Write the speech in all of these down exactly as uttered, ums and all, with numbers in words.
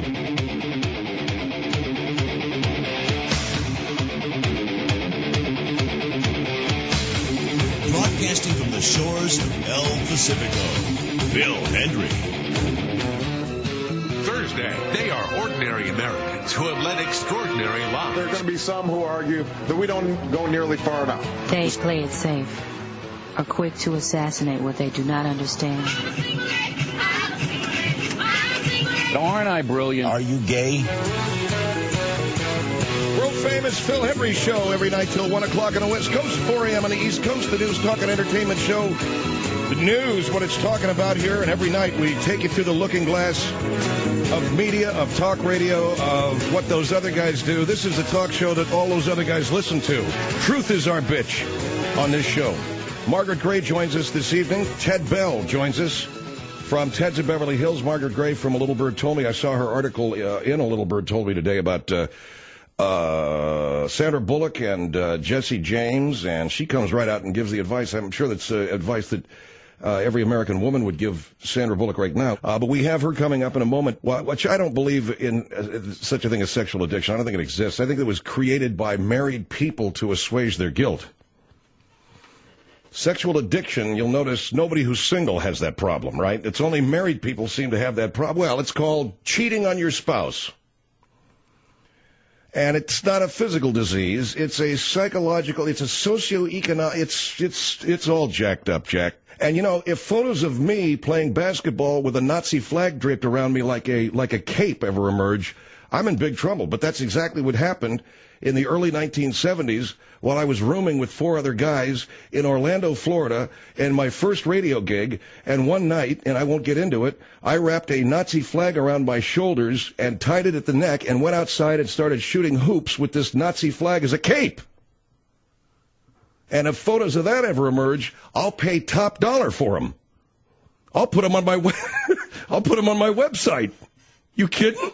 Broadcasting from the shores of El Pacifico, Bill Hendry. Thursday, they are ordinary Americans who have led extraordinary lives. There are going to be some who argue that we don't go nearly far enough. They play it safe, are quick to assassinate what they do not understand. Aren't I brilliant? Are you gay? World-famous Phil Hendry Show every night till one o'clock on the West Coast, four a.m. on the East Coast, the News Talk and Entertainment Show. The news, what it's talking about here, and every night we take you through the looking glass of media, of talk radio, of what those other guys do. This is the talk show that all those other guys listen to. Truth is our bitch on this show. Margaret Gray joins us this evening. Ted Bell joins us from Ted's of Beverly Hills. Margaret Gray from A Little Bird Told Me. I saw her article uh, in A Little Bird Told Me today about uh, uh, Sandra Bullock and uh, Jesse James, and she comes right out and gives the advice. I'm sure that's uh, advice that uh, every American woman would give Sandra Bullock right now. Uh, but we have her coming up in a moment, which I don't believe in uh, such a thing as sexual addiction. I don't think it exists. I think it was created by married people to assuage their guilt. Sexual addiction, you'll notice nobody who's single has that problem, right? It's only married people seem to have that problem. Well, it's called cheating on your spouse. And it's not a physical disease. It's a psychological, it's a socioeconomic, it's, it's, it's all jacked up, Jack. And, you know, if photos of me playing basketball with a Nazi flag draped around me like a, like a cape ever emerge, I'm in big trouble. But that's exactly what happened in the early nineteen seventies while I was rooming with four other guys in Orlando, Florida, and my first radio gig. And one night, and I won't get into it, I wrapped a Nazi flag around my shoulders and tied it at the neck and went outside and started shooting hoops with this Nazi flag as a cape. And if photos of that ever emerge, I'll pay top dollar for them. I'll put them on my I'll put them on my website. You kidding?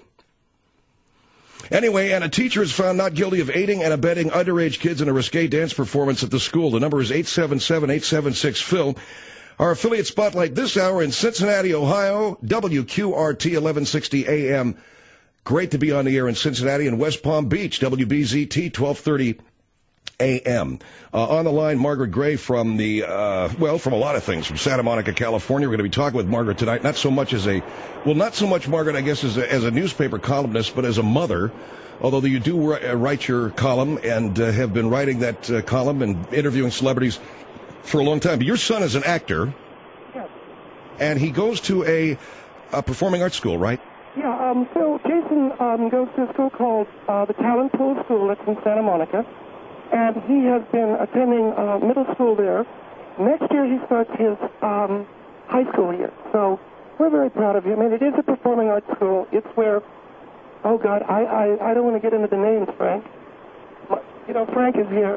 Anyway, and a teacher is found not guilty of aiding and abetting underage kids in a risque dance performance at the school. The number is eight seven seven, eight seven six, P H I L. Our affiliate spotlight this hour in Cincinnati, Ohio, W Q R T eleven sixty A M. Great to be on the air in Cincinnati and West Palm Beach, W B Z T twelve thirty A M. Uh, on the line, Margaret Gray from the, uh, well, from a lot of things, from Santa Monica, California. We're going to be talking with Margaret tonight, not so much as a, well, not so much, Margaret, I guess, as a, as a newspaper columnist, but as a mother, although you do write your column and uh, have been writing that uh, column and interviewing celebrities for a long time. But your son is an actor. Yes. And he goes to a, a performing arts school, right? Yeah, um, so Jason um, goes to a school called uh, the Talent Pool School. That's in Santa Monica. And he has been attending uh, middle school there. Next year he starts his um, high school year. So we're very proud of him. And it is a performing arts school. It's where, oh, God, I, I, I don't want to get into the names, Frank. But, you know, Frank is here.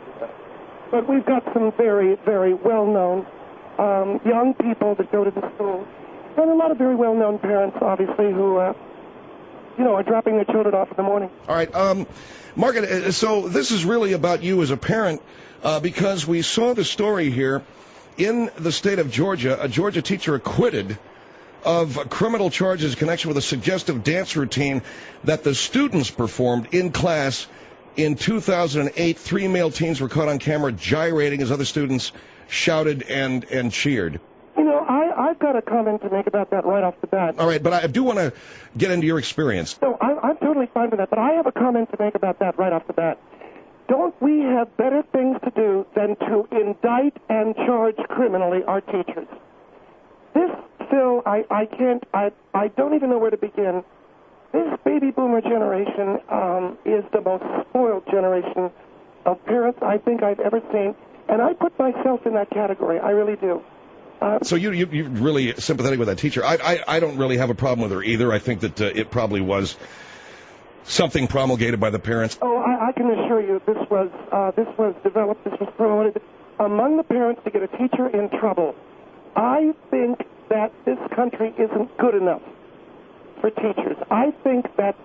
But we've got some very, very well-known um, young people that go to the school. And a lot of very well-known parents, obviously, who, uh, you know, are dropping their children off in the morning. All right. Um, Margaret, so this is really about you as a parent uh, because we saw the story here in the state of Georgia, a Georgia teacher acquitted of criminal charges in connection with a suggestive dance routine that the students performed in class in two thousand eight. Three male teens were caught on camera gyrating as other students shouted and, and cheered. You know, I, I've got a comment to make about that right off the bat. All right, but I do want to get into your experience. No, I, I'm totally fine with that, but I have a comment to make about that right off the bat. Don't we have better things to do than to indict and charge criminally our teachers? This, Phil, I, I can't, I, I don't even know where to begin. This baby boomer generation um, is the most spoiled generation of parents I think I've ever seen, and I put myself in that category. I really do. Uh, so you, you, you're really sympathetic with that teacher. I, I, I don't really have a problem with her either. I think that uh, it probably was something promulgated by the parents. Oh, I, I can assure you this was, uh, this was developed, this was promoted among the parents to get a teacher in trouble. I think that this country isn't good enough for teachers. I think that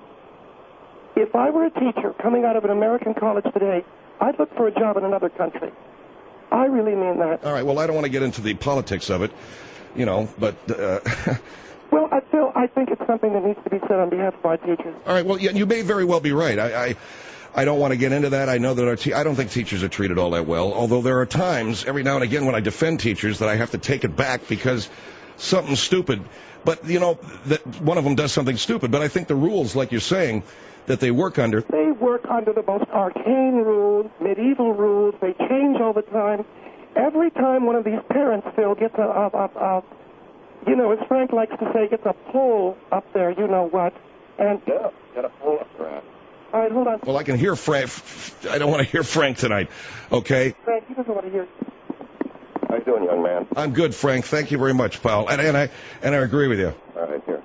if I were a teacher coming out of an American college today, I'd look for a job in another country. I really mean that. All right, well, I don't want to get into the politics of it, you know, but uh, Well, I feel I think it's something that needs to be said on behalf of our teachers. All right. Well, yeah, you may very well be right. I, I, I don't want to get into that. I know that our te- I don't think teachers are treated all that well. Although there are times, every now and again, when I defend teachers, that I have to take it back because something stupid. But you know, that one of them does something stupid. But I think the rules, like you're saying, that they work under. They work under the most arcane rules, medieval rules. They change all the time. Every time one of these parents, Phil, gets a, a, a, a you know, as Frank likes to say, gets a pull up there, you know what, and... Yeah, get a pull up there. All right, hold on. Well, I can hear Frank. I don't want to hear Frank tonight, okay? Frank, he doesn't want to hear you. How you doing, young man? I'm good, Frank. Thank you very much, pal. And, and I and I agree with you. All right, here.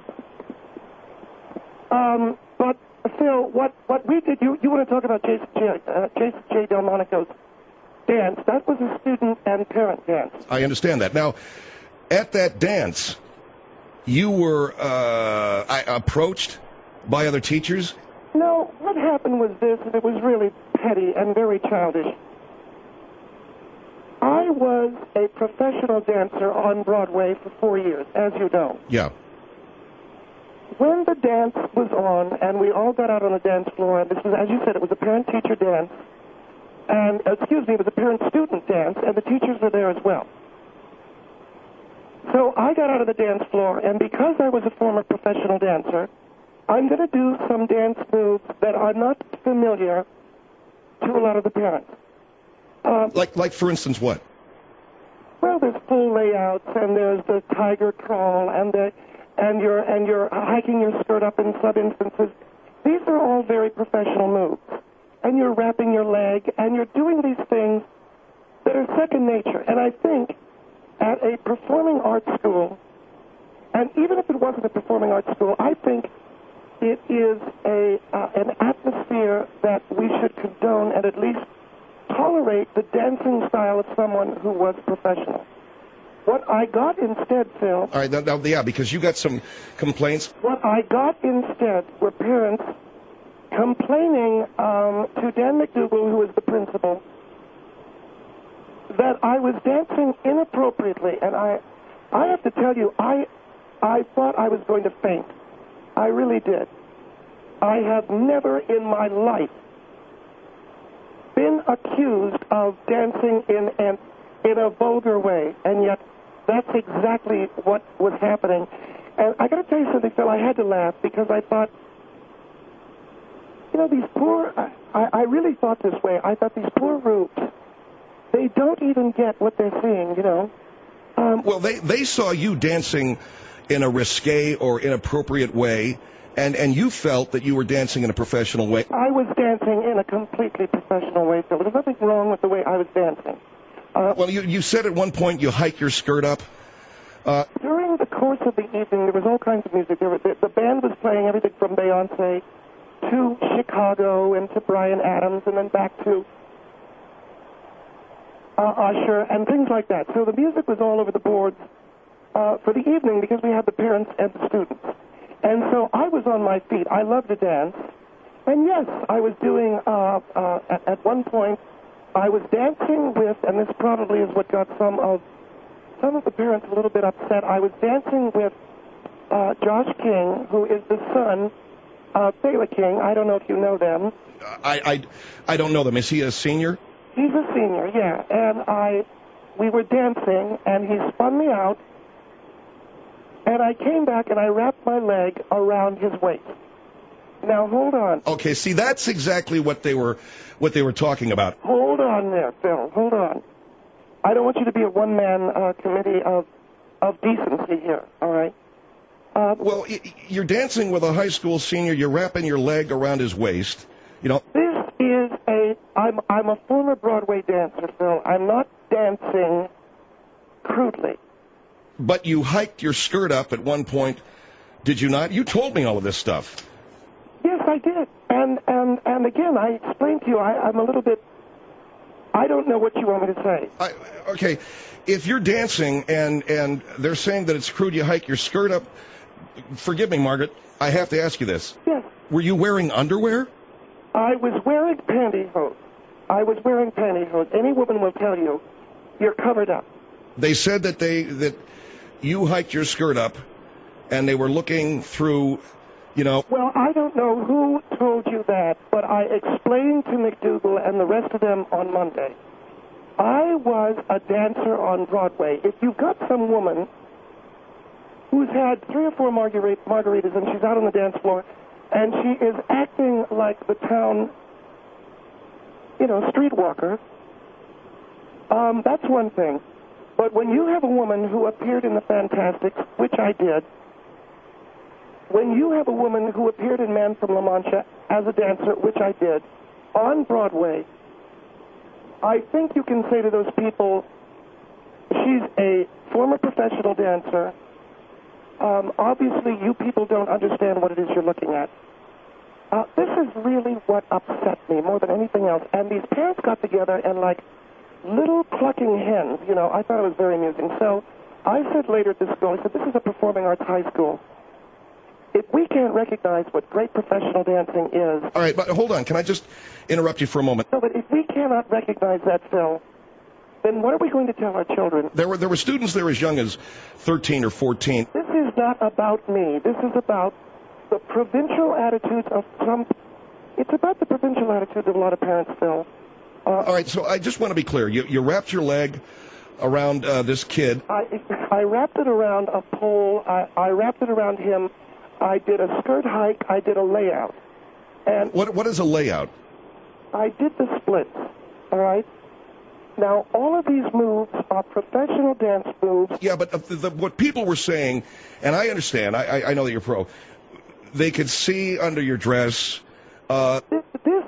Um, but, Phil, what, what we did, you, you want to talk about Jason J. Uh, Jason J. Delmonico's dance. That was a student and parent dance. I understand that. Now, at that dance, you were uh, I, approached by other teachers? No, what happened was this, and it was really petty and very childish. I was a professional dancer on Broadway for four years, as you know. Yeah. When the dance was on, and we all got out on the dance floor, and this was, as you said, it was a parent-teacher dance, and, excuse me, it was a parent-student dance, and the teachers were there as well. So I got out of the dance floor, and because I was a former professional dancer, I'm going to do some dance moves that are not familiar to a lot of the parents. Um, like, like for instance, what? Well, there's full layouts, and there's the tiger crawl, and the, and you're and you're hiking your skirt up in some instances. These are all very professional moves, and you're wrapping your leg, and you're doing these things that are second nature. And I think at a performing arts school, and even if it wasn't a performing arts school, I think it is a uh, an atmosphere that we should condone and at least tolerate the dancing style of someone who was professional. What I got instead, Phil... All right, now, now, yeah, because you got some complaints. What I got instead were parents complaining um, to Dan McDougal, who was the principal, that I was dancing inappropriately, and I, I have to tell you, I, I thought I was going to faint. I really did. I have never in my life been accused of dancing in an in a vulgar way, and yet that's exactly what was happening. And I got to tell you something, Phil. I had to laugh because I thought, you know, these poor. I, I really thought this way. I thought these poor rubes, they don't even get what they're seeing. You know. Um, well, they they saw you dancing in a risque or inappropriate way, and, and you felt that you were dancing in a professional way. I was dancing in a completely professional way, Phil. There's nothing wrong with the way I was dancing. Uh, well, you, you said at one point you hike your skirt up. Uh, during the course of the evening, there was all kinds of music. There was, the, the band was playing everything from Beyonce to Chicago and to Bryan Adams and then back to uh, Usher and things like that. So the music was all over the boards uh, for the evening because we had the parents and the students. And so I was on my feet. I love to dance. And yes, I was doing, uh, uh, at, at one point, I was dancing with, and this probably is what got some of some of the parents a little bit upset. I was dancing with uh, Josh King, who is the son of Thalia King. I don't know if you know them. I, I, I don't know them. Is he a senior? He's a senior, yeah. And I, we were dancing, and he spun me out, and I came back and I wrapped my leg around his waist. Now hold on. Okay, see, that's exactly what they were, what they were talking about. Hold on there, Phil. Hold on. I don't want you to be a one-man uh, committee of of decency here. All right. Uh, well, you're dancing with a high school senior. You're wrapping your leg around his waist. You know. This is a. I'm I'm a former Broadway dancer, Phil. I'm not dancing crudely. But you hiked your skirt up at one point, did you not? You told me all of this stuff. Yes, I did. And and and again, I explained to you, I, I'm a little bit, I don't know what you want me to say. I, okay, if you're dancing and, and they're saying that it's crude, you hike your skirt up, forgive me, Margaret, I have to ask you this. Yes. Were you wearing underwear? I was wearing pantyhose. I was wearing pantyhose. Any woman will tell you, you're covered up. They said that they that you hiked your skirt up, and they were looking through, you know... Well, I don't know who told you that, but I explained to McDougal and the rest of them on Monday. I was a dancer on Broadway. If you've got some woman who's had three or four margarita, margaritas and she's out on the dance floor, and she is acting like the town, you know, streetwalker, um, that's one thing. But when you have a woman who appeared in the Fantastics, which I did, when you have a woman who appeared in Man from La Mancha as a dancer, which I did, on Broadway, I think you can say to those people, she's a former professional dancer. Um, obviously, you people don't understand what it is you're looking at. Uh, this is really what upset me more than anything else. And these parents got together and, like little clucking hens, you know, I thought it was very amusing. So I said later at this school, I said, this is a performing arts high school. If we can't recognize what great professional dancing is... All right, but hold on. Can I just interrupt you for a moment? No, but if we cannot recognize that, Phil, then what are we going to tell our children? There were there were students there as young as thirteen or fourteen. This is not about me. This is about the provincial attitudes of some... It's about the provincial attitudes of a lot of parents, Phil. Uh, All right, so I just want to be clear. You, you wrapped your leg around uh, this kid. I, I wrapped it around a pole. I, I wrapped it around him. I did a skirt hike. I did a layout. And What What is a layout? I did the splits, all right? Now, all of these moves are professional dance moves. Yeah, but uh, the, the, what people were saying, and I understand, I, I, I know that you're pro, they could see under your dress. Uh, This, this,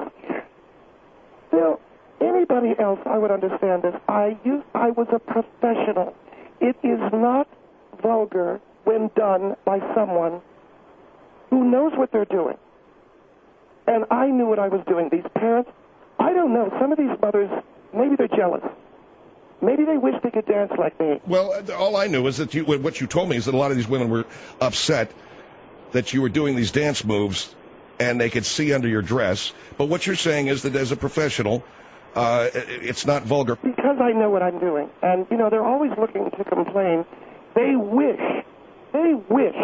Phil, anybody else, I would understand this. I used, I was a professional. It is not vulgar when done by someone who knows what they're doing. And I knew what I was doing. These parents, I don't know, some of these mothers, maybe they're jealous. Maybe they wish they could dance like me. well, all I knew is that you, what you told me is that a lot of these women were upset that you were doing these dance moves and they could see under your dress. But what you're saying is that as a professional, uh, it's not vulgar. Because I know what I'm doing. And, you know, they're always looking to complain. They wish, they wish,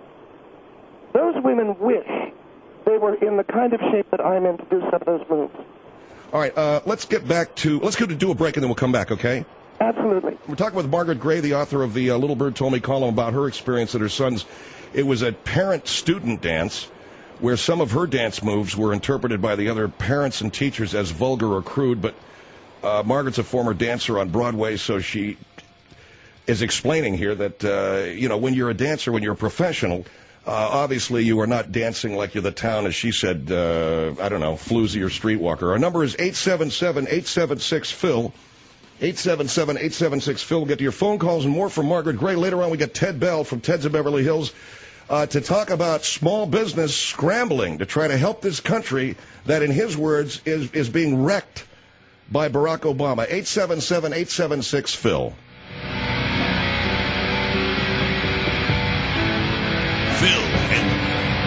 those women wish they were in the kind of shape that I'm in to do some of those moves. All right, uh, let's get back to, let's go to do a break and then we'll come back, okay? Absolutely. We're talking with Margaret Gray, the author of the uh, Little Bird Told Me column, about her experience at her son's. It was a parent-student dance where some of her dance moves were interpreted by the other parents and teachers as vulgar or crude, but uh, Margaret's a former dancer on Broadway, so she is explaining here that, uh, you know, when you're a dancer, when you're a professional, uh, obviously you are not dancing like you're the town, as she said, uh, I don't know, floozy or streetwalker. Our number is eight seven seven, eight seven six, Phil. eight seven seven, eight seven six, Phil. We'll get to your phone calls and more from Margaret Gray. Later on, we get Ted Bell from Ted's of Beverly Hills uh, to talk about small business scrambling to try to help this country that, in his words, is, is being wrecked by Barack Obama. eight seven seven, eight seven six, Phil. Phil Henry.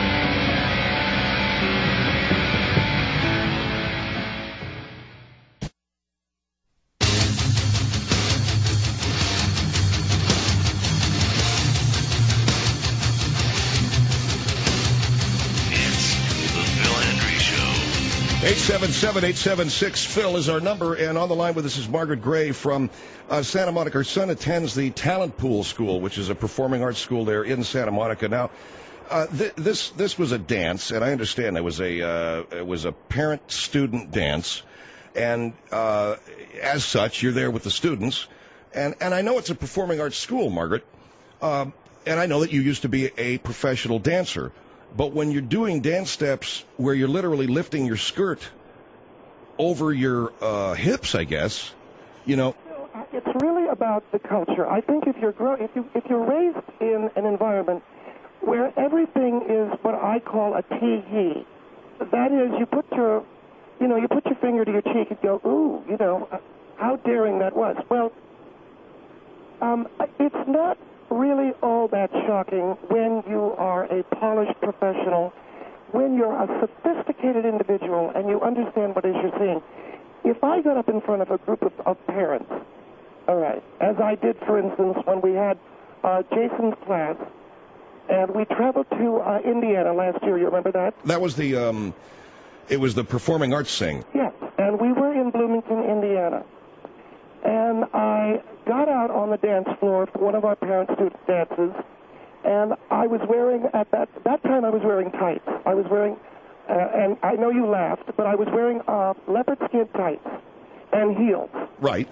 eight seven seven, eight seven six, Phil is our number, and on the line with us is Margaret Gray from uh, Santa Monica. Her son attends the Talent Pool School, which is a performing arts school there in Santa Monica. Now, uh, th- this this was a dance, and I understand it was a uh, it was a parent-student dance, and uh, as such, you're there with the students, and and I know it's a performing arts school, Margaret, um, and I know that you used to be a professional dancer. But when you're doing dance steps where you're literally lifting your skirt over your uh, hips, I guess, you know. It's really about the culture. I think if you're grow- if you if you're raised in an environment where everything is what I call a tee-hee, that is, you put your, you know, you put your finger to your cheek and go, ooh, you know, how daring that was. Well, um, it's not really all that shocking when you are a polished professional, when you're a sophisticated individual and you understand what it is you're seeing. If I got up in front of a group of, of parents, all right, as I did, for instance, when we had uh, Jason's class, And we traveled to uh, Indiana last year. You remember that? That was the, um, it was the performing arts thing. Yes, and we were in Bloomington, Indiana. And I got out on the dance floor for one of our parent-student dances, and I was wearing, at that, that time I was wearing tights. I was wearing, uh, and I know you laughed, but I was wearing uh, leopard skin tights and heels. Right.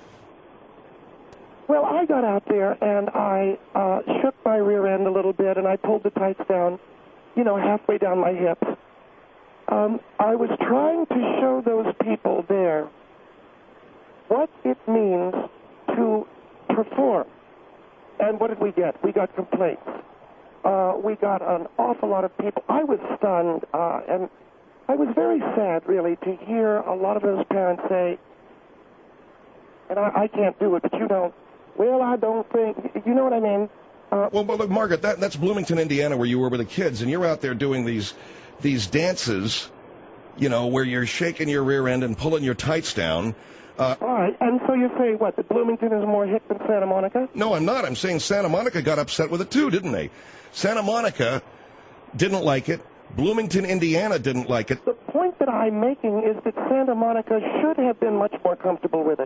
Well, I got out there, and I uh, shook my rear end a little bit, and I pulled the tights down, you know, halfway down my hips. Um, I was trying to show those people there what it means to perform. And what did we get? We got complaints. Uh, we got an awful lot of people. I was stunned, uh, and I was very sad, really, to hear a lot of those parents say, and I, I can't do it, but you don't. Well, I don't think, you know what I mean? Uh, well, well, look, Margaret, that, that's Bloomington, Indiana, where you were with the kids, and you're out there doing these these dances, you know, where you're shaking your rear end and pulling your tights down. Uh, All right, and so you say, what, that Bloomington is more hip than Santa Monica? No, I'm not. I'm saying Santa Monica got upset with it, too, didn't they? Santa Monica didn't like it. Bloomington, Indiana didn't like it. The point that I'm making is that Santa Monica should have been much more comfortable with it.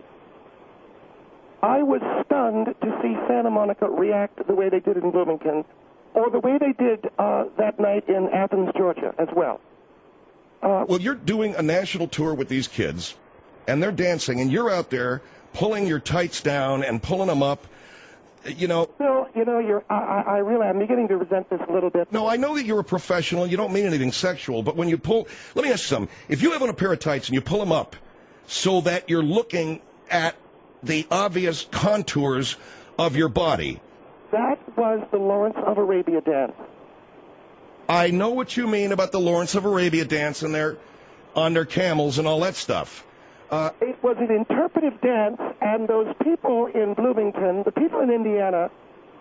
I was stunned to see Santa Monica react the way they did in Bloomington, or the way they did uh, that night in Athens, Georgia, as well. Uh, well, you're doing a national tour with these kids, and they're dancing, and you're out there pulling your tights down and pulling them up. You know. Bill, you know, you're. I, I really, I'm beginning to resent this a little bit. No, I know that you're a professional. You don't mean anything sexual, but when you pull, let me ask you something. If you have on a pair of tights and you pull them up, so that you're looking at the obvious contours of your body. That was the Lawrence of Arabia dance. I know what you mean about the Lawrence of Arabia dance and their on their camels and all that stuff. Uh, it was an interpretive dance, and those people in Bloomington, the people in Indiana,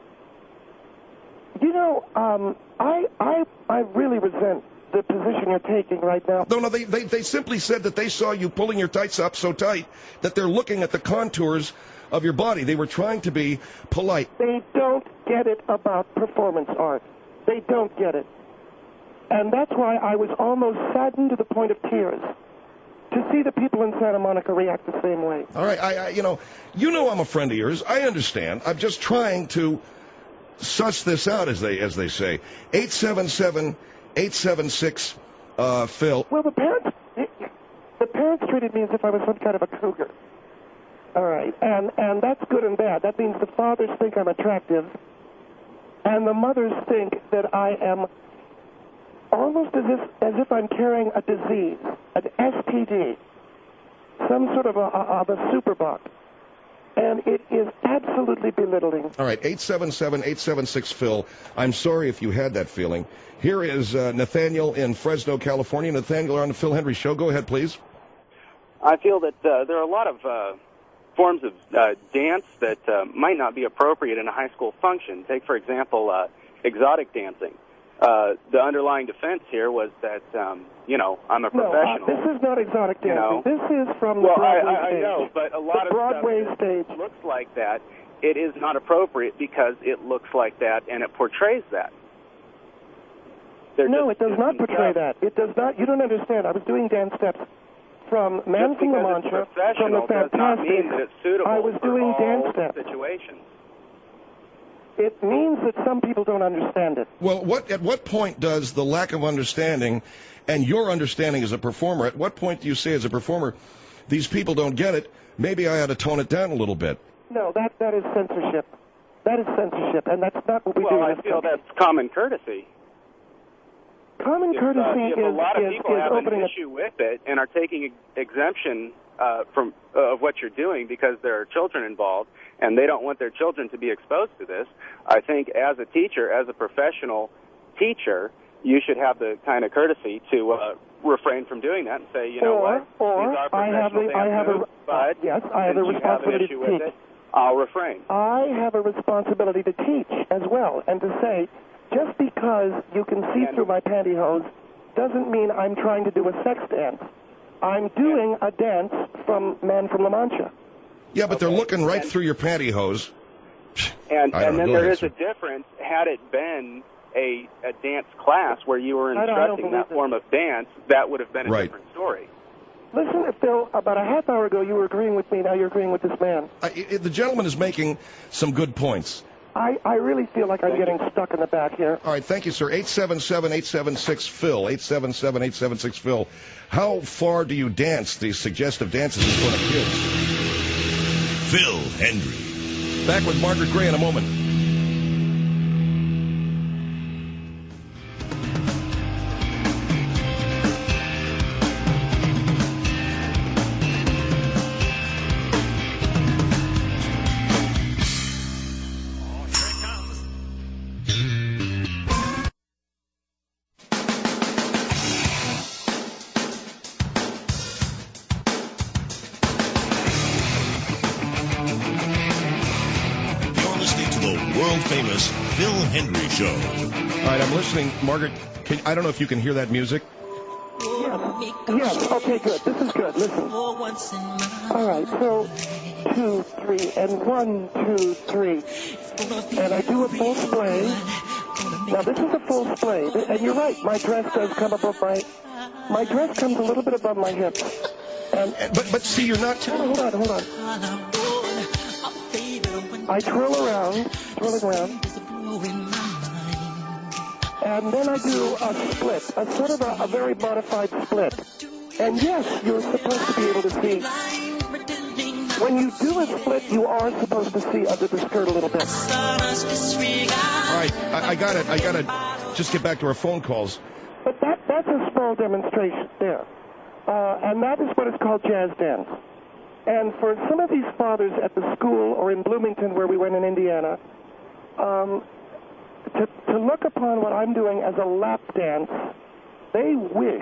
you know, um, I, I, I really resent the position you're taking right now. No, no, they, they, they simply said that they saw you pulling your tights up so tight that they're looking at the contours of your body. They were trying to be polite. They don't get it about performance art. They don't get it. And that's why I was almost saddened to the point of tears to see the people in Santa Monica react the same way. All right, I, I you know, you know I'm a friend of yours. I understand. I'm just trying to suss this out, as they as they say. eight seven seven, eight seven six, uh, Phil. Well, the parents, the parents treated me as if I was some kind of a cougar. All right, and and that's good and bad. That means the fathers think I'm attractive, and the mothers think that I am almost as if as if I'm carrying a disease, an S T D, some sort of a of a superbug. And it is absolutely belittling. All right, eight seven seven, eight seven six, Phil. I'm sorry if you had that feeling. Here is uh, Nathaniel in Fresno, California. Nathaniel, you're on the Phil Hendry Show. Go ahead, please. I feel that uh, there are a lot of uh, forms of uh, dance that uh, might not be appropriate in a high school function. Take, for example, uh, exotic dancing. Uh, the underlying defense here was that, um, you know, I'm a professional. No, uh, this is not exotic dancing. You know? This is from the well, Broadway I, I, stage. I know, but a lot the of Broadway stuff stage that looks like that. It is not appropriate because it looks like that and it portrays that. They're no, just, it does not portray that. It does not. You don't understand. I was doing dance steps from Man from La Mancha, from the does not mean Fantastic. that it's suitable I was for doing all dance steps. situations. It means that some people don't understand it. Well, what at what point does the lack of understanding and your understanding as a performer, at what point do you say as a performer, these people don't get it, maybe I ought to tone it down a little bit? No, that, that is censorship. That is censorship, and that's not what we well, do. Well, in I feel country. that's common courtesy. Common if, courtesy uh, if is, a lot of is, people is have opening an issue with it and are taking exemption uh, from uh, of what you're doing because there are children involved and they don't want their children to be exposed to this, I think as a teacher, as a professional teacher, you should have the kind of courtesy to uh, refrain from doing that and say, you know or, what, or these are I have professional a, I have moves, a, but yes, I have a since you have an responsibility issue to with teach. it, I'll refrain. I have a responsibility to teach as well, and to say, just because you can see and, through my pantyhose doesn't mean I'm trying to do a sex dance. I'm doing a dance from Man from La Mancha. Yeah, but okay. they're looking right and, through your pantyhose. And, and then know, there is sir. a difference had it been a, a dance class where you were I don't- I don't instructing that believe it. form of dance, that would have been a Right. different story. Listen, Phil, about a half hour ago you were agreeing with me, now you're agreeing with this man. I, I, the gentleman is making some good points. I, I really feel like I'm getting stuck in the back here. All right, thank you, sir. eight seven seven, eight seven six, Phil. eight seven seven, eight seven six, Phil. How far do you dance these suggestive dances in front of kids? Phil Hendry. Back with Margaret Gray in a moment. You're listening to the world-famous Phil Hendry Show. All right, I'm listening. Margaret, can, I don't know if you can hear that music. Yes, yes, okay, good. This is good. Listen. All right, so two, three, and one, two, three. And I do a full splay. Now, this is a full splay. And you're right, my dress does come above my... My dress comes a little bit above my hips. And, But but see, you're not... hold on, hold on. I twirl around, twirling around. And then I do a split, a sort of a, a very modified split. And yes, you're supposed to be able to see. When you do a split, you are supposed to see under the skirt a little bit. All right, I, I got it. I got to just get back to our phone calls. But that, that's a small demonstration there. Uh, and that is what is called jazz dance. And for some of these fathers at the school or in Bloomington where we went in Indiana, um, to, to look upon what I'm doing as a lap dance, they wish.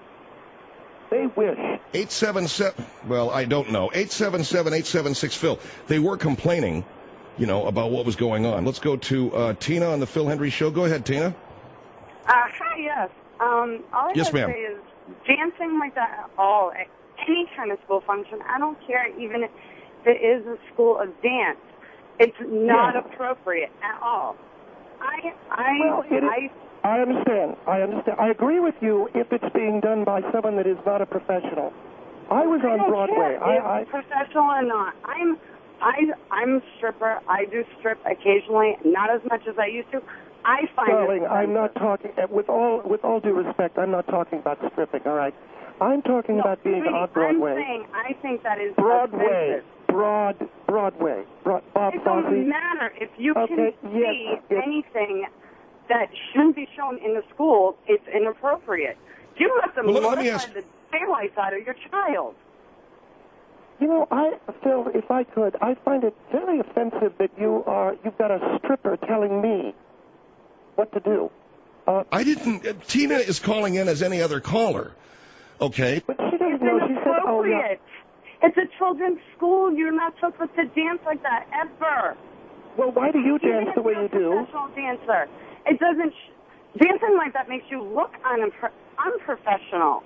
They wish. eight seven seven, well, I don't know. eight seven seven, eight seven six, Phil. They were complaining, you know, about what was going on. Let's go to uh, Tina on the Phil Hendry Show. Go ahead, Tina. Uh, hi, yes. Um, all I Yes, have to ma'am. say is dancing like that at all, at any kind of school function, I don't care even if it is a school of dance. It's not Yeah. appropriate at all. I, I, Well, it is- I, I understand. I understand. I agree with you if it's being done by someone that is not a professional. I was I on don't Broadway. care I, if I, professional or not. I'm, I, I'm a stripper. I do strip occasionally, not as much as I used to. I find darling, it I'm not talking. uh, With all with all due respect, I'm not talking about stripping. All right, I'm talking no, about being sweetie, on Broadway. I'm saying I think that is Broadway, offensive. Broad, Broadway. Broad, Bob It Fosse. doesn't matter. If you Okay, can yes, see yes. anything that shouldn't be shown in the school, it's inappropriate. You have to Well, let- let me modify ask- the daylights out of your child. You know, I Phil, if I could, I find it very offensive that you are you've got a stripper telling me what to do. Uh, I didn't. Uh, Tina is calling in as any other caller. Okay. but she doesn't It's know. She said, "Oh yeah." inappropriate. It's a children's school. You're not supposed to dance like that ever. Well, why do you Even dance if the way you're you a do? professional dancer. It doesn't. Sh- dancing like that makes you look unimpre- unprofessional.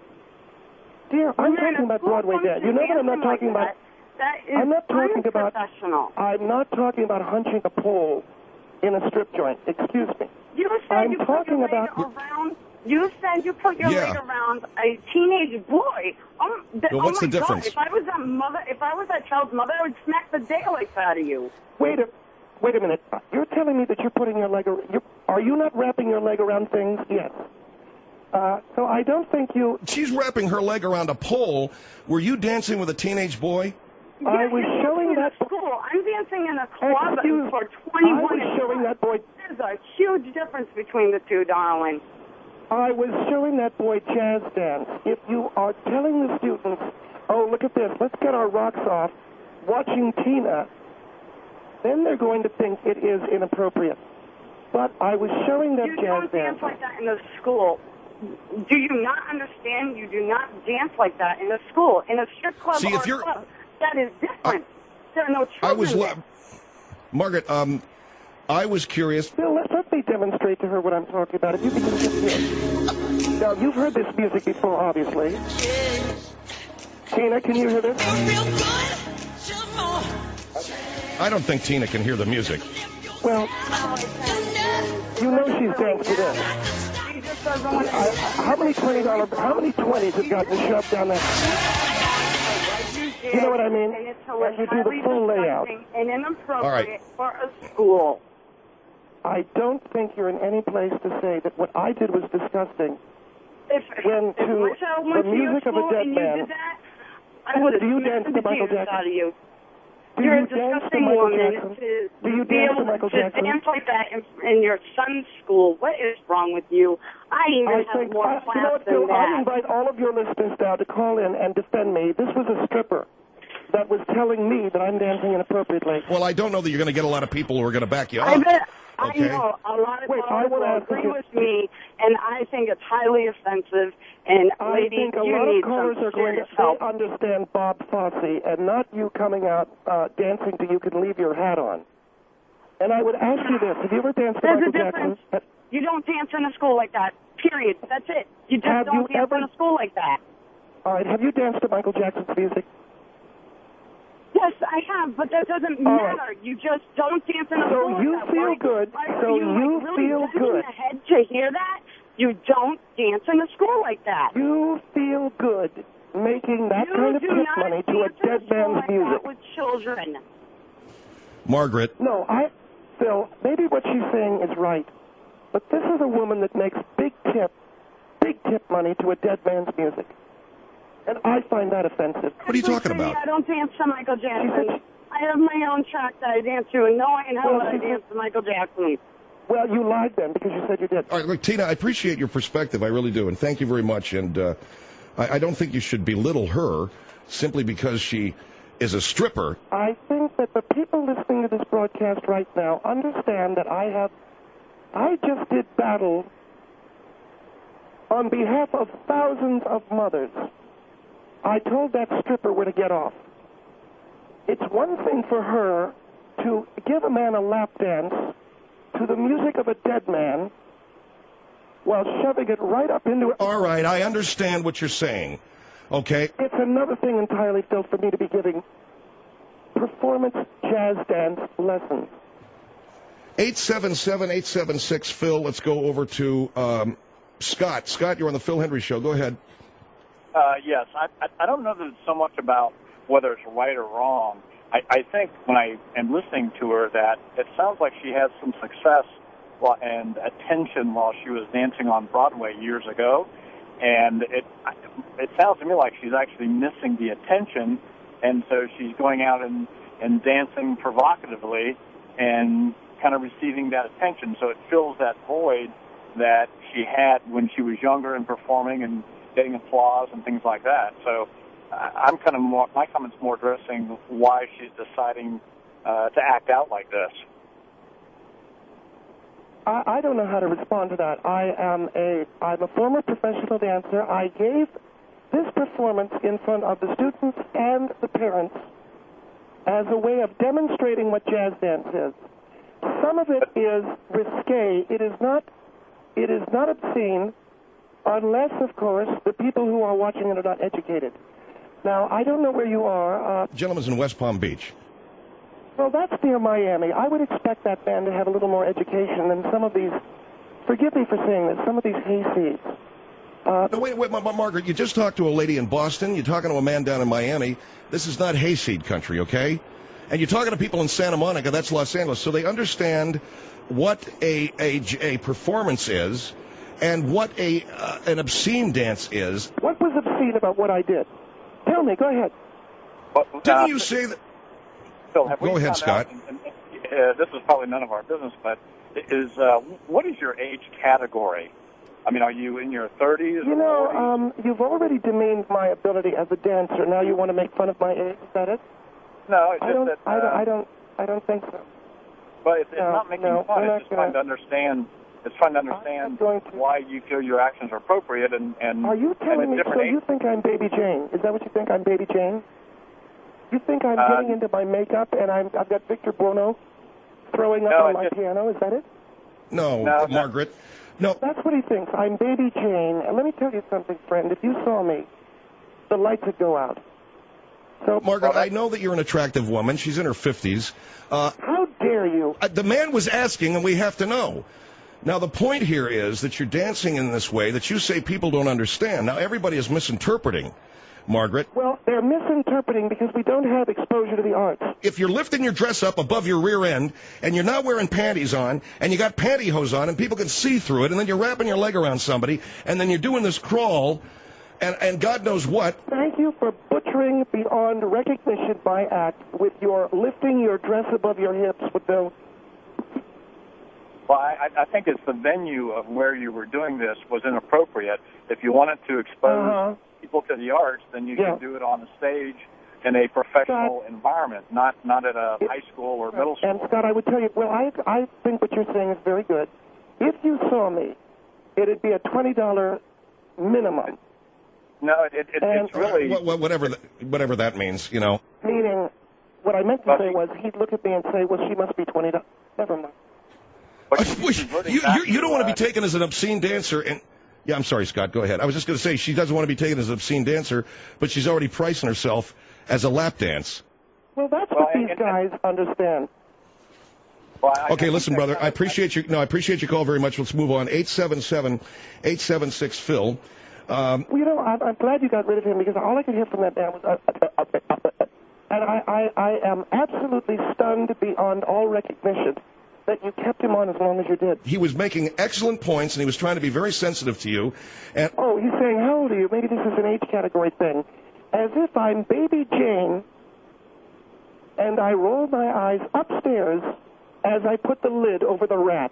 Dear, I'm When you're in talking a about school Broadway dance. function You know what I'm not dancing like talking about? that, That is I'm not talking about- unprofessional. I'm not talking about hunching a pole in a strip joint. Excuse me. You said I'm you put talking your leg about- around. You said you put your Yeah. leg around a teenage boy. Oh, th- Well, oh what's my the difference? God. If I was that mother, if I was that child's mother, I would smack the daylights out of you. Wait a wait a minute. You're telling me that you're putting your leg. ar- You're, are you not wrapping your leg around things? Yes. Uh, so I don't think you. She's wrapping her leg around a pole. Were you dancing with a teenage boy? I Yeah, was you're showing dancing in that. a school. I'm dancing in a club Excuse- for I twenty-one. was showing that boy. There's a huge difference between the two, darling. I was showing that boy jazz dance. If you are telling the students, "Oh, look at this. Let's get our rocks off," watching Tina, then they're going to think it is inappropriate. But I was showing that You jazz don't dance dance. like that in the school. Do you not understand? You do not dance like that in a school, in a strip club See, or if you're- club. That is different. there are no children I was. there. La- Margaret, um, I was curious. Bill, let, let me demonstrate to her what I'm talking about. If you can just hear. Now, you've heard this music before, obviously. Tina, can you hear this? I don't think Tina can hear the music. Well, You know she's danced to this. She just doesn't want to. I, how many twenty dollar? How many twenties have gotten shoved down that? You know what I mean? And it's And you do the full layout. and inappropriate All right. for a school. I don't think you're in any place to say that what I did was disgusting. If, When if to my child the went to your music of a school dead and you man- did that, I would have Do you smacked dance the to Michael bejesus Jackson? out of you. Do You're you a dance to disgusting Michael woman Jackson? to, Do you be dance to able Michael to Jackson? dance like that in, in your son's school. What is wrong with you? I even I have think, more I, class you know what, than Phil, I that. invite all of your listeners now to call in and defend me. This was a stripper that was telling me that I'm dancing inappropriately. Well, I don't know that you're going to get a lot of people who are going to back you up. I bet, Okay. I know a lot of Wait, I callers wanna will ask agree you- with me, and I think it's highly offensive. And I ladies, think a you lot need of callers some are going to serious help. they understand Bob Fosse and not you coming out uh, dancing to You Can Leave Your Hat On. And I would ask you this. Have you ever danced to There's Michael a difference. Jackson? You don't dance in a school like that. Period. That's it. You just Have don't you dance ever- in a school like that. All right. Have you danced to Michael Jackson's music? Yes, I have, but that doesn't All matter. right. You just don't dance in a So school like you that. feel Why- good. why are So you, you like, really feel dead in good. the head to hear that? You don't dance in a school like that. You feel good making that you kind of do tip not money to a dance in dead school man's like music. that with children. Margaret, No, I, Phil, maybe what she's saying is right. But this is a woman that makes big tip, big tip money to a dead man's music. And I find that offensive. what are you talking Listen, about? I don't dance to Michael She Jackson. said- I have my own track that I dance to, and no, I in hell Well, would I she dance to Michael Jackson. Well, you lied then because you said you did. All right, look, Tina, I appreciate your perspective. I really do, and thank you very much. And uh, I, I don't think you should belittle her simply because she is a stripper. I think that the people listening to this broadcast right now understand that I have, I just did battle on behalf of thousands of mothers. I told that stripper where to get off. It's one thing for her to give a man a lap dance to the music of a dead man while shoving it right up into it. All right, I understand what you're saying. Okay, It's another thing entirely, Phil, for me to be giving performance jazz dance lessons. eight seven seven, eight seven six, Phil. Let's go over to um, Scott. Scott, you're on the Phil Hendry Show. Go ahead. Uh, yes, I, I, I don't know that it's so much about whether it's right or wrong. I, I think when I am listening to her that it sounds like she had some success while, and attention while she was dancing on Broadway years ago. And it it sounds to me like she's actually missing the attention, and so she's going out and, and dancing provocatively and kind of receiving that attention. So it fills that void that she had when she was younger and performing and getting applause and things like that. So I'm kind of more, my comment's more addressing why she's deciding uh, to act out like this. I, I don't know how to respond to that. I am a, I'm a former professional dancer. I gave this performance in front of the students and the parents as a way of demonstrating what jazz dance is. Some of it is risque. It is not, it is not obscene, unless, of course, the people who are watching it are not educated. Now, I don't know where you are. Uh, Gentleman's in West Palm Beach. well, that's near Miami. I would expect that man to have a little more education than some of these, forgive me for saying this, some of these hayseeds. Uh, No, wait, wait, Ma- Ma- Margaret, you just talked to a lady in Boston. You're talking to a man down in Miami. This is not hayseed country, okay? And you're talking to people in Santa Monica. That's Los Angeles. So they understand what a a, a performance is and what a uh, an obscene dance is. what was obscene about what I did? Tell me, go ahead. But, Didn't uh, you say that? Phil, have Go we ahead, found out- Scott. and- and, uh, this is probably none of our business, but is uh, what is your age category? I mean, are you in your thirties? You know, um, you've already demeaned my ability as a dancer. Now you want to make fun of my age, is that it? no, it's I just don't, that. I don't, uh, I don't, I don't think so. But it's, it's No, not making no, fun. we're not It's just trying to gonna- understand. It's trying to I'm understand going to- why you feel your actions are appropriate and and Are you and telling at me, different so you age- think I'm Baby Jane? Is that what you think, I'm Baby Jane? You think I'm Uh, getting into my makeup and I'm, I've got Victor Buono throwing up No, on I my just- piano? Is that it? No, No, no. Margaret. No. That's what he thinks. I'm Baby Jane. And let me tell you something, friend. If you saw me, the lights would go out. So, Margaret, I know that you're an attractive woman. She's in her fifties. Uh, how dare you? uh, the man was asking, and we have to know. Now, the point here is that you're dancing in this way that you say people don't understand. Now, everybody is misinterpreting, Margaret. Well, they're misinterpreting because we don't have exposure to the arts. If you're lifting your dress up above your rear end and you're not wearing panties on and you got pantyhose on and people can see through it and then you're wrapping your leg around somebody and then you're doing this crawl and, and God knows what. Thank you for butchering beyond recognition by act with your lifting your dress above your hips with the... Well, I, I think it's the venue of where you were doing this was inappropriate. If you wanted to expose uh-huh. people to the arts, then you yeah. should do it on a stage in a professional Scott, environment, not not at a it, high school or middle school. And, Scott, I would tell you, well, I, I think what you're saying is very good. If you saw me, it'd be a twenty dollars minimum. No, it, it, and, it's really... Uh, whatever, whatever that means, you know. Meaning, what I meant to say was he'd look at me and say, well, she must be twenty dollars. Never mind. You, you, you, you don't want to be taken as an obscene dancer. And yeah, I'm sorry, Scott. Go ahead. I was just going to say she doesn't want to be taken as an obscene dancer, but she's already pricing herself as a lap dance. Well, that's well, what and, these and, guys understand. Well, I, okay, listen, brother. I appreciate your no. I appreciate your call very much. Let's move on. Eight seven seven, eight seven six Phil. Um, well, you know, I'm, I'm glad you got rid of him because all I could hear from that man was, uh, uh, uh, uh, uh, and I, I, I am absolutely stunned beyond all recognition that you kept him on as long as you did. He was making excellent points, and he was trying to be very sensitive to you. And oh, he's saying, how old are you? Maybe this is an age category thing. As if I'm Baby Jane, and I roll my eyes upstairs as I put the lid over the rat.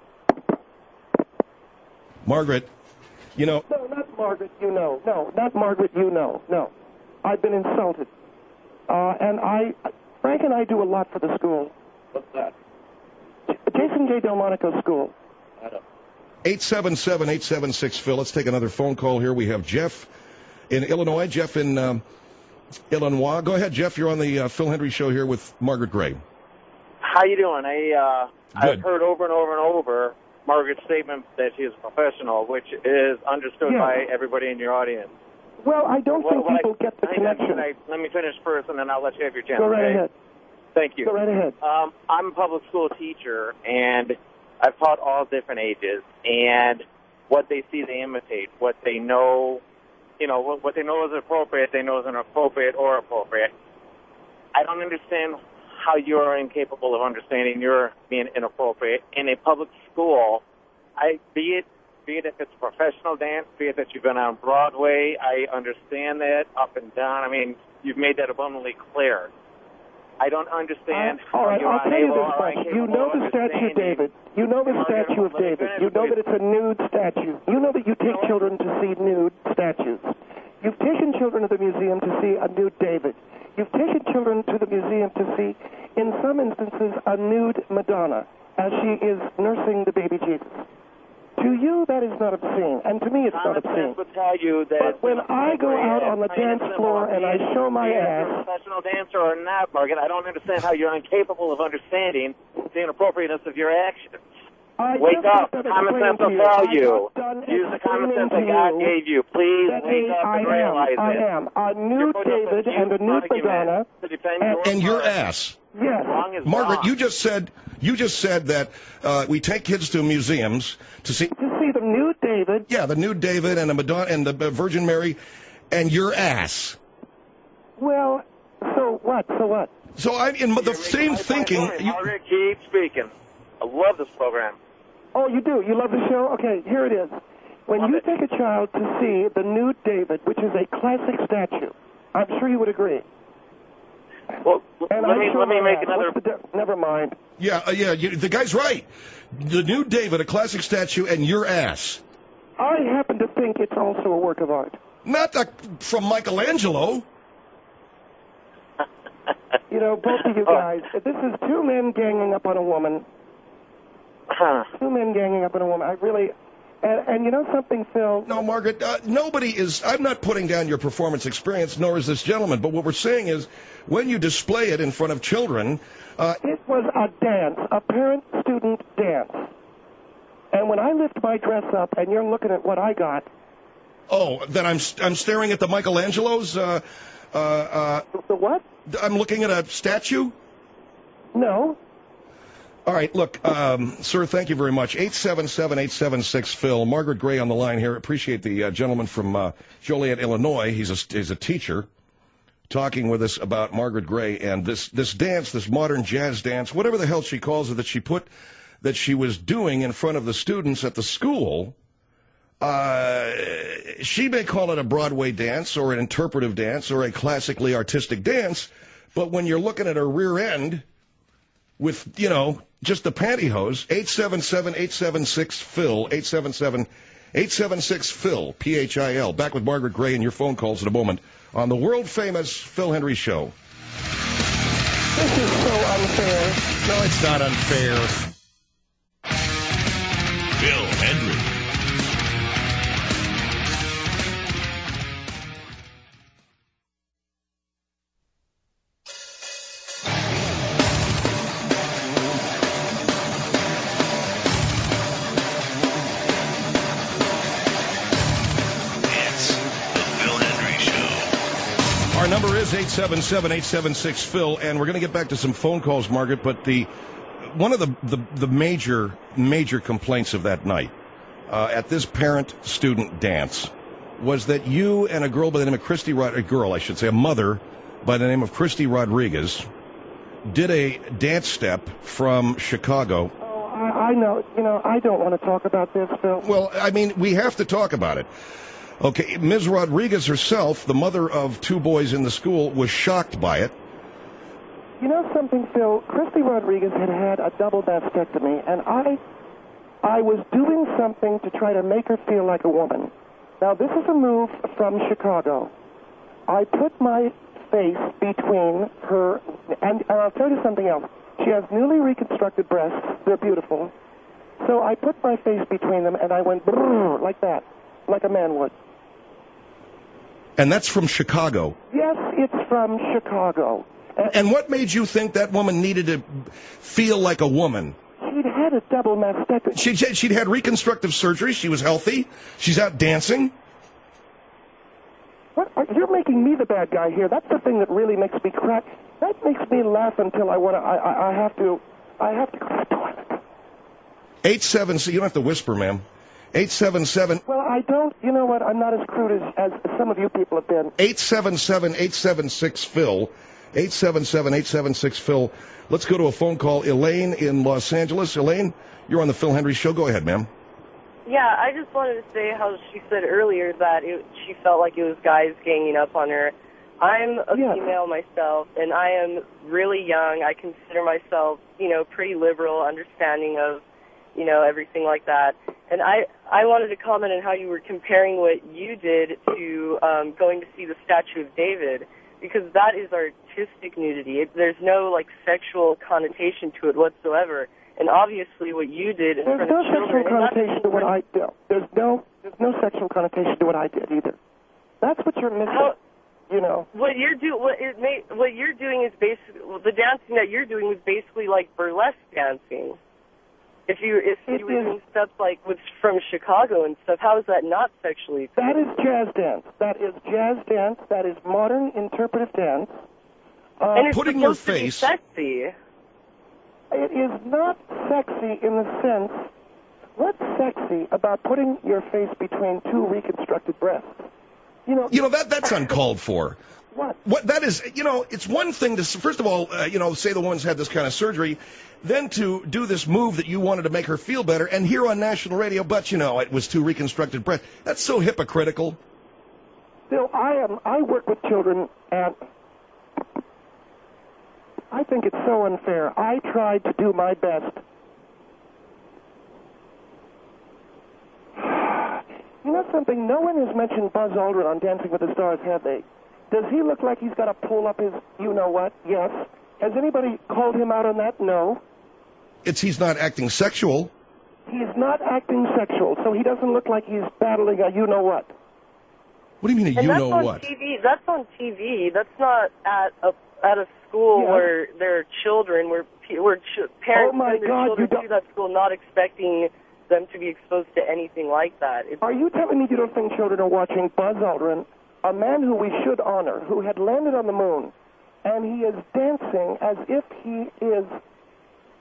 Margaret, you know... No, not Margaret, you know. No, not Margaret, you know. No. I've been insulted. Uh, and I... Frank and I do a lot for the school. What's that? Jason J. Delmonico School. eight seven seven, eight seven six Phil. Let's take another phone call here. We have Jeff in Illinois. Jeff in um, Illinois. Go ahead, Jeff. You're on the uh, Phil Hendry Show here with Margaret Gray. How you doing? I, uh, I've heard over and over and over Margaret's statement that she is a professional, which is understood yeah. by everybody in your audience. Well, I don't well, think well, people I, get the I, connection. I, let me finish first, and then I'll let you have your chance. Go right okay? ahead. Thank you. Go right ahead. Um, I'm a public school teacher, and I've taught all different ages, and what they see, they imitate. What they know, you know, what, what they know is appropriate, they know is inappropriate or appropriate. I don't understand how you're incapable of understanding you're being inappropriate in a public school. I be it, be it if it's professional dance, be it that you've been on Broadway. I understand that up and down. I mean, you've made that abundantly clear. I don't understand uh, all right, how I'll tell you unable this or much. You know the statue, David. You know the statue of David. You know that it's a nude statue. You know that you take children to see nude statues. You've taken children to the museum to see a nude David. You've taken children to the museum to see, in some instances, a nude Madonna as she is nursing the baby Jesus. To you, that is not obscene, and to me, it's not obscene. Would tell you that but when I go out on the dance floor and I show my ass, a professional dancer or not, Margaret, I don't understand how you're incapable of understanding the inappropriateness of your actions. I wake up. Common sense will tell you. Use the common sense that God gave you. Please wake up I and am, realize I it. am. A nude David and a nude Madonna. And, and your ass. Yes. Margaret, you just said you just said that uh, we take kids to museums to see to see the nude David. Yeah, the nude David and the Madonna and the Virgin Mary, and your ass. Well, so what? So what? So I in the same thinking. You, Margaret, keep speaking. I love this program. Oh, you do? You love the show? Okay, here it is. When love you it. take a child to see the nude David, which is a classic statue, I'm sure you would agree. Well, and let me sure let me make ass. another. Di- Never mind. Yeah, uh, yeah. You, the guy's right. The nude David, a classic statue, and your ass. I happen to think it's also a work of art. Not the, from Michelangelo. You know, both of you guys. This is two men ganging up on a woman. Huh. Two men ganging up on a woman. I really. And, and you know something, Phil? No, Margaret, uh, nobody is, I'm not putting down your performance experience, nor is this gentleman, but what we're saying is, when you display it in front of children... Uh, it was a dance, a parent-student dance. And when I lift my dress up, and you're looking at what I got... Oh, then I'm I'm staring at the Michelangelos? Uh, uh, uh, the what? I'm looking at a statue? No. All right, look, um, sir, thank you very much. eight seven seven, eight seven six, Phil. Margaret Gray on the line here. Appreciate the uh, gentleman from uh, Joliet, Illinois. He's a, he's a teacher talking with us about Margaret Gray and this, this dance, this modern jazz dance, whatever the hell she calls it, that she put, that she was doing in front of the students at the school. Uh, she may call it a Broadway dance or an interpretive dance or a classically artistic dance, but when you're looking at her rear end with, you know, just the pantyhose, eight seven seven, eight seven six, Phil, eight seven seven, eight seven six, Phil, P H I L. Back with Margaret Gray and your phone calls in a moment on the world-famous Phil Hendry Show. This is so unfair. No, it's not unfair. Phil Hendry. Our number is eight seven seven, eight seven six, Phil, and we're going to get back to some phone calls, Margaret, but the one of the, the, the major, major complaints of that night uh, at this parent-student dance was that you and a girl by the name of Christy Rod- a girl, I should say, a mother by the name of Christy Rodriguez did a dance step from Chicago. Oh, I, I know. You know, I don't want to talk about this, Phil. Well, I mean, we have to talk about it. Okay, Miz Rodriguez herself, the mother of two boys in the school, was shocked by it. You know something, Phil? Christy Rodriguez had had a double mastectomy, and I, I was doing something to try to make her feel like a woman. Now, this is a move from Chicago. I put my face between her, and, and I'll tell you something else. She has newly reconstructed breasts. They're beautiful. So I put my face between them, and I went brrr, like that, like a man would. And that's from Chicago. Yes, it's from Chicago. And, and what made you think that woman needed to feel like a woman? She'd had a double mastectomy. She'd, she'd had reconstructive surgery. She was healthy. She's out dancing. What? You're making me the bad guy here. That's the thing that really makes me crack. That makes me laugh until I want to. I, I, I have to. I have to go to the toilet. Eight seven. So you don't have to whisper, ma'am. Eight seven seven. Well, I don't. You know what? I'm not as crude as, as some of you people have been. Eight seven seven eight seven six Phil. Eight seven seven eight seven six Phil. Let's go to a phone call. Elaine in Los Angeles. Elaine, you're on the Phil Hendry Show. Go ahead, ma'am. Yeah, I just wanted to say how she said earlier that it, she felt like it was guys ganging up on her. I'm a yeah. female myself, and I am really young. I consider myself, you know, pretty liberal, understanding of, you know, everything like that. And I, I wanted to comment on how you were comparing what you did to um, going to see the Statue of David, because that is artistic nudity. It, there's no, like, sexual connotation to it whatsoever. And obviously what you did in there's front no of children... There's no sexual connotation to what I did. There's no, there's no sexual connotation to what I did either. That's what you're missing, how, you know. What you're, do, what, it may, what you're doing is basically... Well, the dancing that you're doing was basically like burlesque dancing. If you if it you were is, doing stuff like with from Chicago and stuff, how is that not sexually? That is jazz dance. That is jazz dance. That is modern interpretive dance. Uh, and it's putting your supposed face. To be sexy. It is not sexy in the sense. What's sexy about putting your face between two reconstructed breasts? You know. You know that that's uncalled for. What? What that is, you know, it's one thing to, first of all, uh, you know, say the woman's had this kind of surgery, then to do this move that you wanted to make her feel better, and here on national radio, but, you know, it was two reconstructed breasts. That's so hypocritical. Bill, I am, I work with children, and I think it's so unfair. I tried to do my best. You know something? No one has mentioned Buzz Aldrin on Dancing with the Stars, have they? Does he look like he's got to pull up his you-know-what? Yes. Has anybody called him out on that? No. It's he's not acting sexual. He's not acting sexual, so he doesn't look like he's battling a you-know-what. What do you mean a and you-know-what? That's on T V. That's on T V. That's not at a at a school yeah. where there are children, where where ch- parents oh my send their God, children you to that school, not expecting them to be exposed to anything like that. It's, are you telling me you don't think children are watching Buzz Aldrin, a man who we should honor, who had landed on the moon, and he is dancing as if he is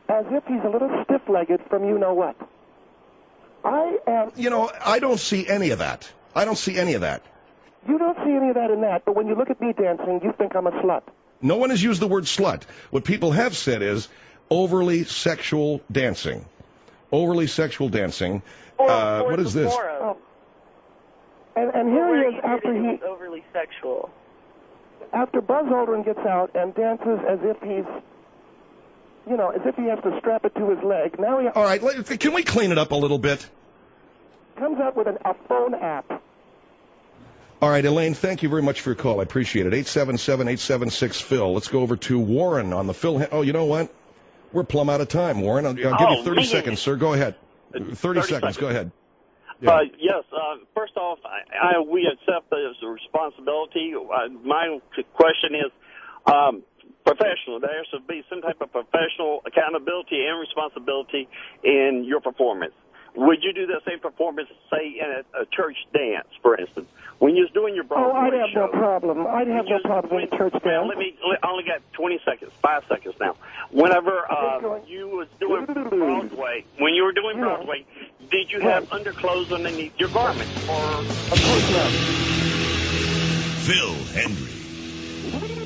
as if he's a little stiff-legged from you-know-what. I am... You know, I don't see any of that. I don't see any of that. You don't see any of that in that, but when you look at me dancing, you think I'm a slut. No one has used the word slut. What people have said is overly sexual dancing. Overly sexual dancing. Or, uh, or what is this? Oh. And, and here Where he is you after did it, he... it was overly sexual. After Buzz Aldrin gets out and dances as if he's, you know, as if he has to strap it to his leg. Now he... All right, let, can we clean it up a little bit? Comes out with an, a phone app. All right, Elaine, thank you very much for your call. I appreciate it. eight seven seven, eight seven six, Phil. Let's go over to Warren on the Phil. Oh, you know what? We're plumb out of time, Warren. I'll, I'll give oh, you thirty man. seconds, sir. Go ahead. thirty, thirty seconds. seconds. Go ahead. Yeah. Uh, yes. Uh, first off, I, I, we accept the responsibility. Uh, my question is um, professional. There has to be some type of professional accountability and responsibility in your performance. Would you do the same performance, say, in a, a church dance, for instance? When you're doing your Broadway Oh, I'd have show, no problem. I'd have no problem with church dance. Now, let me, I only got twenty seconds, five seconds now. Whenever uh, you was doing Broadway, when you were doing Broadway, did you have underclothes underneath your garment? Or Of course not. Phil Hendry.